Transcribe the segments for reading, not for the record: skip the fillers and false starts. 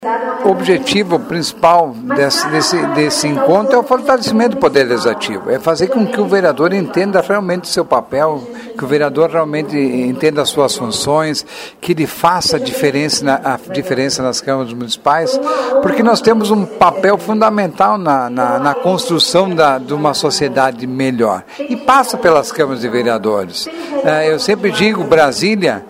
O objetivo principal desse encontro é o fortalecimento do Poder Legislativo, é fazer com que o vereador entenda realmente o seu papel, que o vereador realmente entenda as suas funções, que ele faça a diferença nas câmaras municipais, porque nós temos um papel fundamental na construção de uma sociedade melhor, e passa pelas câmaras de vereadores. Eu sempre digo, Brasília,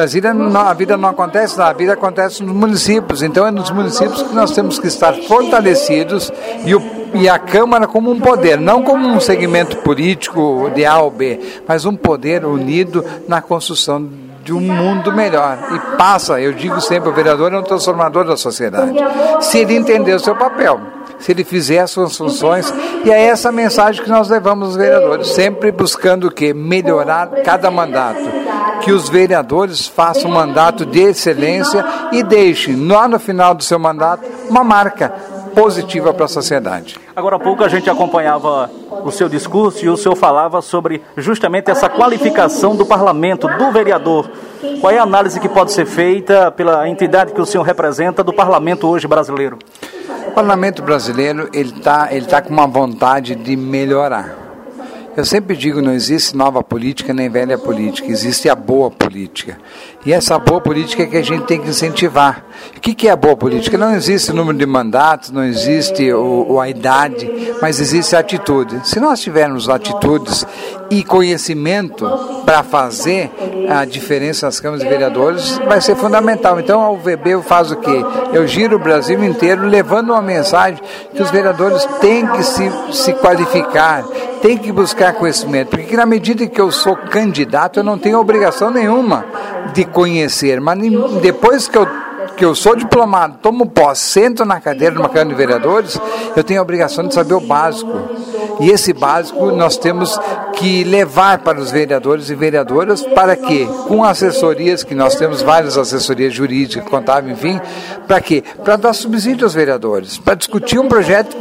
a vida não acontece lá, a vida acontece nos municípios, então é nos municípios que nós temos que estar fortalecidos e a Câmara como um poder, não como um segmento político de A ou B, mas um poder unido na construção de um mundo melhor. E passa, eu digo sempre, o vereador é um transformador da sociedade, se ele entender o seu papel, se ele fizer as suas funções, e é essa mensagem que nós levamos aos vereadores, sempre buscando o quê? Melhorar cada mandato, que os vereadores façam um mandato de excelência e deixem, lá no final do seu mandato, uma marca positiva para a sociedade. Agora há pouco a gente acompanhava o seu discurso e o senhor falava sobre justamente essa qualificação do parlamento, do vereador. Qual é a análise que pode ser feita pela entidade que o senhor representa do parlamento hoje brasileiro? O parlamento brasileiro ele tá com uma vontade de melhorar. Eu sempre digo, não existe nova política nem velha política, existe a boa política. E essa boa política é que a gente tem que incentivar. O que é a boa política? Não existe o número de mandatos, não existe a idade, mas existe a atitude. Se nós tivermos atitudes e conhecimento para fazer a diferença nas câmaras de vereadores, vai ser fundamental. Então a UVB faz o quê? Eu giro o Brasil inteiro levando uma mensagem que os vereadores têm que se qualificar, têm que buscar conhecimento, porque na medida que eu sou candidato, eu não tenho obrigação nenhuma de conhecer, mas depois que eu sou diplomado, tomo posse, sento na cadeira de uma Câmara de Vereadores, eu tenho a obrigação de saber o básico. E esse básico nós temos que levar para os vereadores e vereadoras para que, com assessorias, que nós temos várias assessorias jurídicas, contábeis, enfim, para quê? Para dar subsídio aos vereadores, para discutir um projeto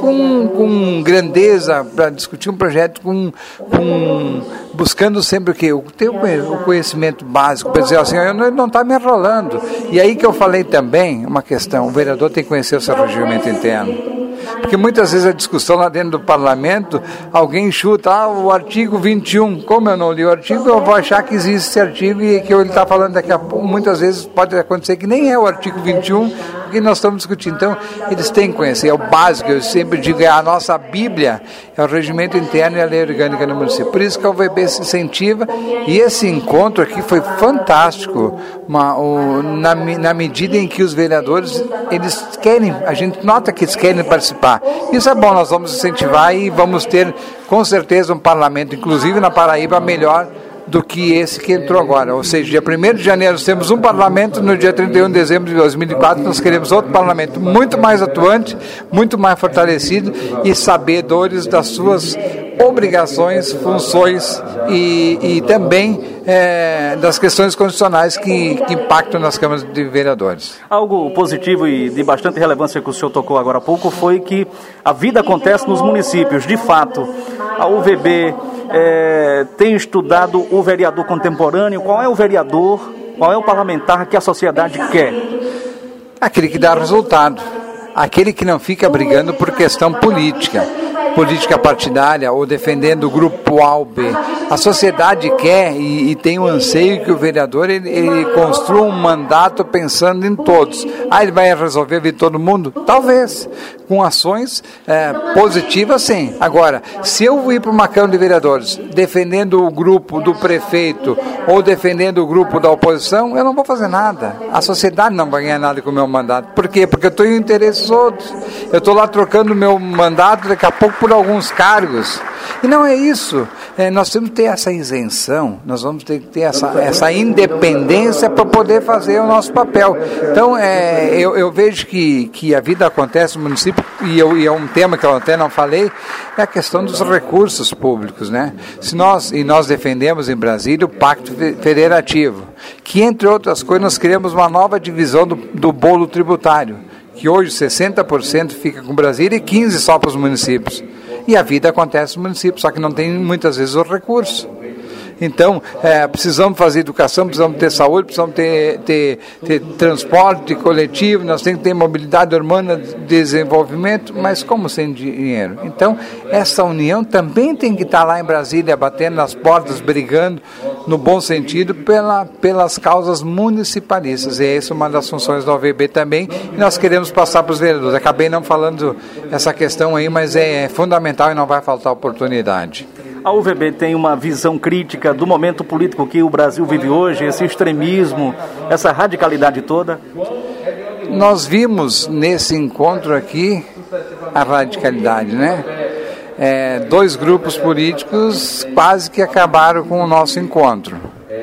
com grandeza, para discutir um projeto buscando sempre o quê? Ter o conhecimento básico, para dizer assim, eu não está me enrolando. E aí que eu falei também, uma questão, o vereador tem que conhecer o seu regimento interno. Porque muitas vezes a discussão lá dentro do parlamento, alguém chuta, o artigo 21, como eu não li o artigo, eu vou achar que existe esse artigo e que ele está falando daqui a pouco, muitas vezes pode acontecer que nem é o artigo 21 que nós estamos discutindo. Então, eles têm que conhecer, é o básico, eu sempre digo, é a nossa Bíblia, é o regimento interno e a lei orgânica do município. Por isso que a UVB se incentiva, e esse encontro aqui foi fantástico, na medida em que os vereadores, eles querem, a gente nota que eles querem participar. Isso é bom, nós vamos incentivar e vamos ter, com certeza, um parlamento, inclusive na Paraíba, melhor do que esse que entrou agora. Ou seja, dia 1º de janeiro nós temos um parlamento, no dia 31 de dezembro de 2004 nós queremos outro parlamento muito mais atuante, muito mais fortalecido e sabedores das suas obrigações, funções e também das questões constitucionais que impactam nas câmaras de vereadores. Algo positivo e de bastante relevância que o senhor tocou agora há pouco foi que a vida acontece nos municípios. De fato, a UVB tem estudado o vereador contemporâneo. Qual é o vereador, qual é o parlamentar que a sociedade quer? Aquele que dá resultado, aquele que não fica brigando por questão política partidária ou defendendo o grupo A ou B. A sociedade quer e tem um anseio que o vereador ele construa um mandato pensando em todos. Ele vai resolver a vida de todo mundo? Talvez. Com ações positivas, sim. Agora, se eu ir para uma Câmara de Vereadores defendendo o grupo do prefeito ou defendendo o grupo da oposição, eu não vou fazer nada. A sociedade não vai ganhar nada com o meu mandato. Por quê? Porque eu estou em interesses outros. Eu estou lá trocando o meu mandato daqui a pouco por alguns cargos. E não é isso. Nós temos que ter essa isenção, nós vamos ter que ter essa independência para poder fazer o nosso papel. Então, eu vejo que a vida acontece no município, e é um tema que eu até não falei, é a questão dos recursos públicos, né? Nós defendemos em Brasília o Pacto Federativo, que, entre outras coisas, nós criamos uma nova divisão do bolo tributário, que hoje 60% fica com Brasília e 15% só para os municípios. E a vida acontece no município, só que não tem muitas vezes o recurso. Então, precisamos fazer educação, precisamos ter saúde, precisamos ter transporte coletivo, nós temos que ter mobilidade urbana, desenvolvimento, mas como sem dinheiro? Então, essa união também tem que estar lá em Brasília, batendo nas portas, brigando, no bom sentido, pelas causas municipalistas. E essa é uma das funções da OVB também, e nós queremos passar para os vereadores. Acabei não falando essa questão aí, mas é fundamental e não vai faltar oportunidade. A UVB tem uma visão crítica do momento político que o Brasil vive hoje, esse extremismo, essa radicalidade toda? Nós vimos nesse encontro aqui a radicalidade, né? 2 grupos políticos quase que acabaram com o nosso encontro.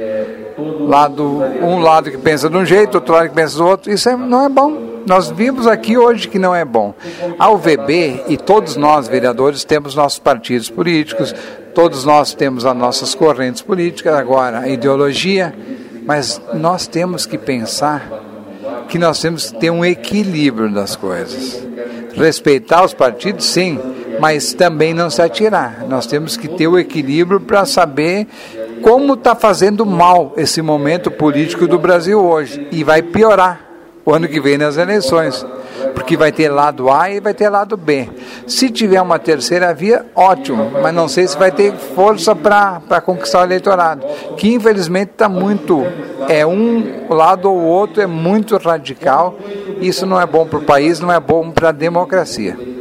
Um lado que pensa de um jeito, outro lado que pensa do outro. Isso não é bom. Nós vimos aqui hoje que não é bom. A UVB e todos nós, vereadores, temos nossos partidos políticos, todos nós temos as nossas correntes políticas, agora a ideologia, mas nós temos que pensar que nós temos que ter um equilíbrio das coisas. Respeitar os partidos, sim, mas também não se atirar. Nós temos que ter o equilíbrio para saber como está fazendo mal esse momento político do Brasil hoje. E vai piorar o ano que vem nas eleições, porque vai ter lado A e vai ter lado B. Se tiver uma terceira via, ótimo, mas não sei se vai ter força para conquistar o eleitorado, que infelizmente está muito, um lado ou outro é muito radical. Isso não é bom para o país, não é bom para a democracia.